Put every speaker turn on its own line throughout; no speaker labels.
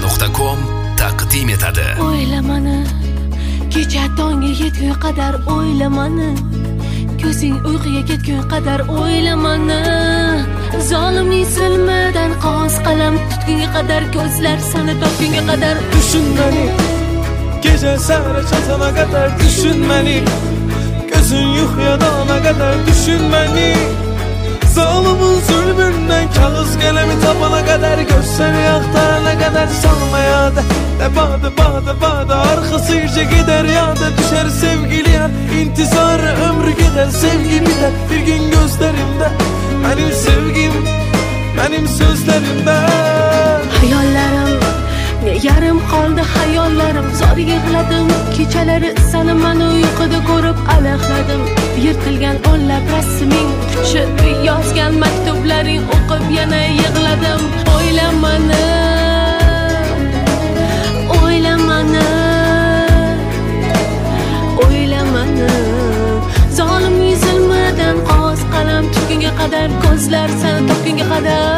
Media.com taqdim etadi.
O'ylamani, kecha tongga yetgunga qadar o'ylamani, ko'zing uyquga ketgunga qadar o'ylamani, zolimning zulmidan qog'oz qalam tutgunga qadar, ko'zlar seni topgunga qadar
düşün məni, gecə səhərə çatana qədər düşün məni, gözün yuxuya dalana qədər düşün məni, zalimin zulmündən kağız qələmi tapana qədər, gözləri axtarana qədər salmaya da badı arxası ircə gedər yada düşər sevgili yar, intizarı ömrü gedər sevgi biter bir gün gözlərimdə, mənim sevgim, mənim sözlərimdə.
Hayollarim yarım qoldi, hayollarim zor yig'ladim, kechalari seni men uyquda ko'rib alaqladim, yirtilgan o'nlab rasming, yozgan maktublaring o'qib yana yig'ladim. O'ylamani, o'ylamani, o'ylamani, zolimning zulmidan qog'oz qalam tutgunga qadar, ko'zlar seni topgunga qadar.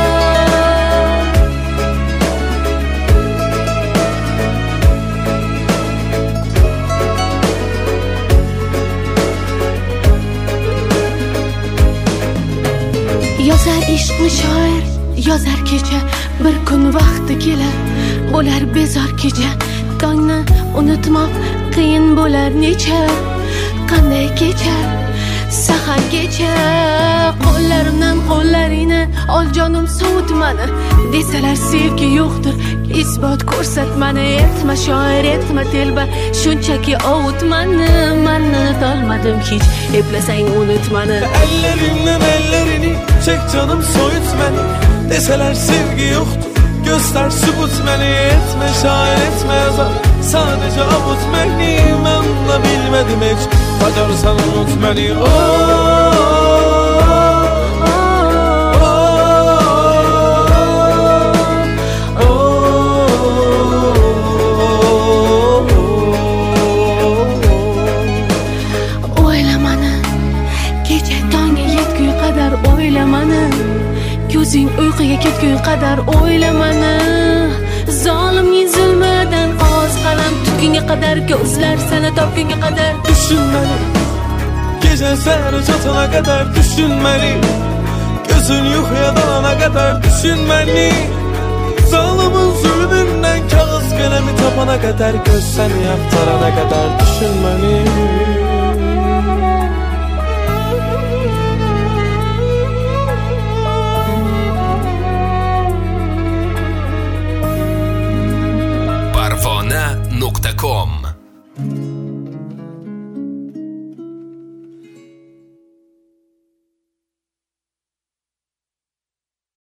Yozar ishqni shoir, yozar kecha, bir kun vaqti kelar, bo'lar bezor kecha, tongni unutmoq qiyin bo'lar necha, qanday kecha, sahargacha, qo'llarimdan qo'llaringni ol jonim sovutmani, desalar sevgi yo'qdir, isbot ko'rsatmani, etma shoir, etma telba, shunchaki ovutmani, men unutolmadim hech, eplasang unutmani.
Ellerimden ellerini çek canım soyut beni, deseler sevgi yoktur, göster sübut beni, etme şair etme yazar, sadece avut beni, ben de bilmedim hiç, bacarsan unut beni.
O'ylamani, ko'zing uyquga ketgunga qadar o'ylamani, zolimning zulmidan qog'oz qalam tutgunga qadar, ko'zlar seni topgunga qadar.
Düşün məni, gecə səhərə çatana qədər düşün məni, gözün yuxuya dalana qədər düşün məni, zalimin zulmündən kağız qələmi tapana qədər, göz səni axtarana qədər düşün məni.